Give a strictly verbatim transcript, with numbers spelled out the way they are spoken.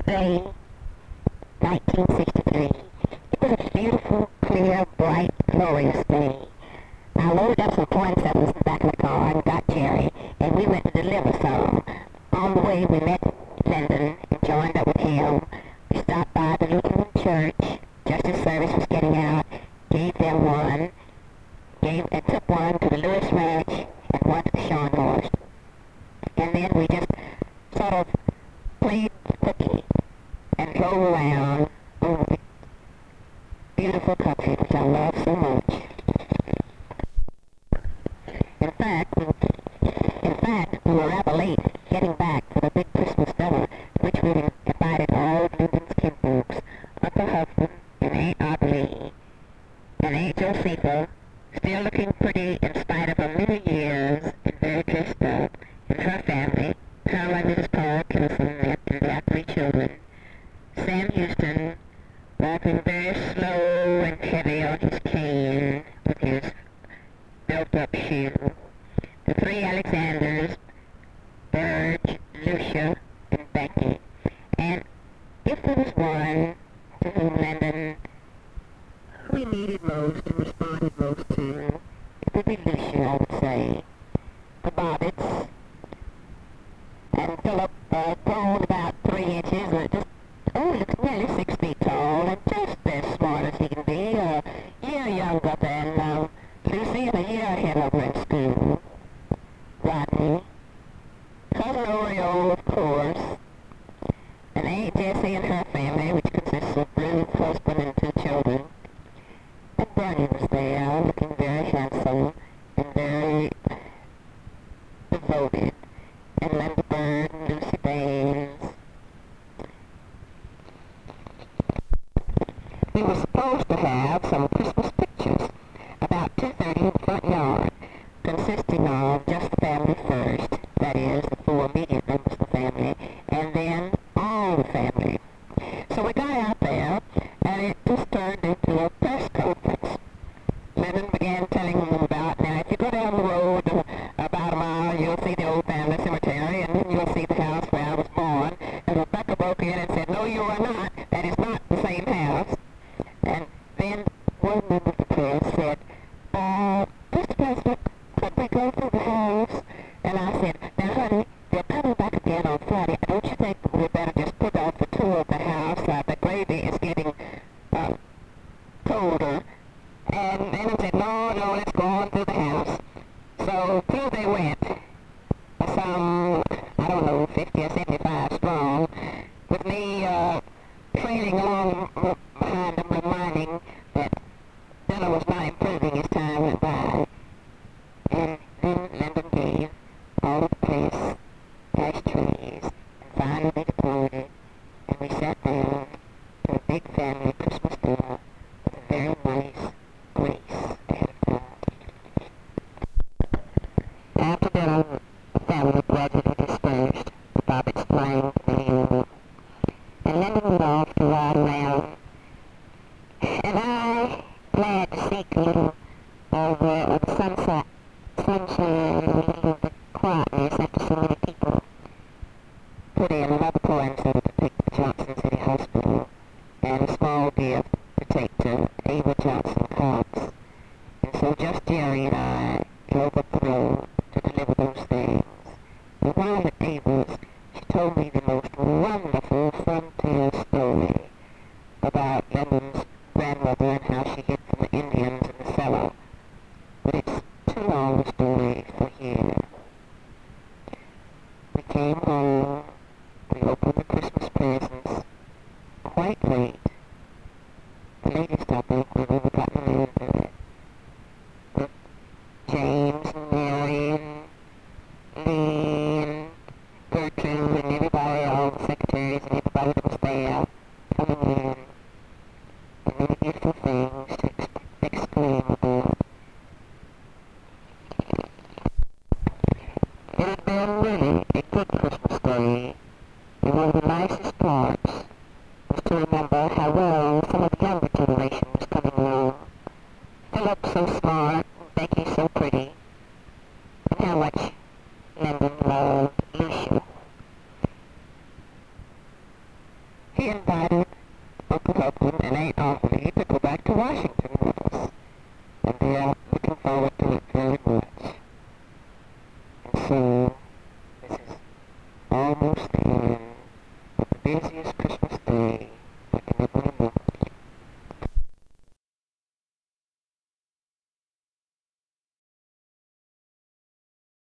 Day, nineteen sixty-three. It was a beautiful, clear, bright, glorious day. I loaded up some poinsettias in the back of the car and got Jerry, and we went to deliver some. On the way, we met Lyndon and joined up with him. We stopped by the Lutheran church just as service was getting out, gave them one, gave and took one to the Lewis Ranch and one to the Schornhorst. And then we just sort of played hooky and drove around over the beautiful country which I love so much. In fact, we, in fact, we were rather late getting back for the big Christmas dinner, to which we invited all of Lyndon's kinfolks, Uncle Husband and Aunt Audley, and Aunt Josephine, still looking pretty in spite of her many years and very dressed up, and her family, Carl and Missus Paul Kinnison and their three children, Sam Houston, walking very slow and heavy on his cane with his built-up shoe, the three Alexanders, Burge, Lucia, and Becky. And if there was one to whom Lyndon we needed most and responded most to, it would be Lucia, I would say. The Bobbits, and Philip, uh, grown about three inches, uh, just, oh, he looks nearly six feet tall, and just as smart as he can be, a year younger than um, Lucy, and a year ahead of her in school. Rodney, Cousin Oriole, of course, and Aunt Jessie and her family, which consists of Ruth, husband, and two children. And Bernie was there, looking very handsome and very devoted, and Linda Bird and Lucy Baines. We were supposed to have some Christmas pictures about two thirty in the front yard, consisting of just the family first, that is, the four immediate members of the family, and then all the family. So we got out there, and it just turned into a press conference. Lyndon began telling them about, now if you go down the road uh, about a mile, you'll see the old family cemetery, and then you'll see the house where I was born. And Rebecca broke in and said, no, you are not. That is not the same house. And then one member of the press said, uh, Mister President, could we go through the house? And I said, now honey, they're coming back again on Friday. Don't you think we better just put off the tour of the house? Uh, the gravy is getting uh, colder. And then I said, no, no, let's go on through the house. So through they went, some, I don't know, fifty or seventy-five strong, with me uh, trailing along behind them, reminding that dinner was not improving as time went by. And then Lyndon gave all of the place ashtrays, and finally they departed, and we sat down to a big family Christmas dinner with a very nice grace ahead of time. After dinner, the family gradually dispersed, the Bobbits flying to the hill, and Lyndon went off to ride around, and I, glad to seek a little of, uh, of the sunset, sunshine, and a little of the quietness after so many people put in another coincidence to depict the Johnson City Hospital, and a small gift to take to Ava Johnson Cox. And so just Jerry and I drove up the road to deliver those things. And while at Ava's, she told me the most wonderful frontier story about Lyndon's grandmother and how she hid from the Indians in the cellar. But it's too long a story for here. We came home, we opened the Christmas presents, quite late. The latest, I think, we've ever gotten into it. With James and Mary and Lee and Gertrude and everybody, all the secretaries and everybody that was there, coming in. And many beautiful things to ex- exclaim about. It had been really a good Christmas day, and one of the nicest parts was to remember how well some of the younger generation was coming along. Philip so smart, and Becky so pretty, and how much Lyndon loved Lucia. he could go back to Washington with us. And they are looking forward to it very much. And so